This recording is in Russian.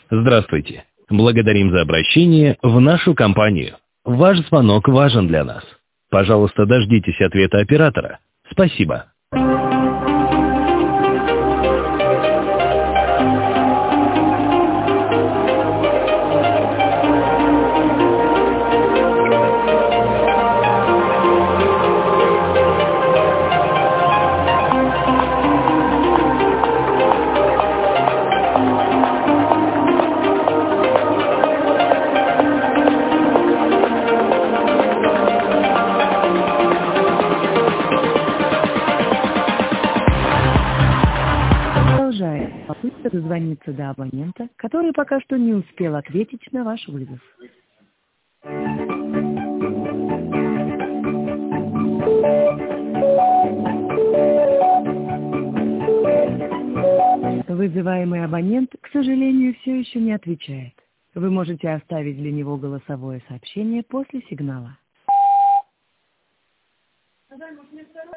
Здравствуйте. Благодарим за обращение в нашу компанию. Ваш звонок важен для нас. Пожалуйста, дождитесь ответа оператора. Спасибо. Продолжает попытка дозвониться до абонента, который пока что не успел ответить на ваш вызов. Вызываемый абонент, к сожалению, все еще не отвечает. Вы можете оставить для него голосовое сообщение после сигнала.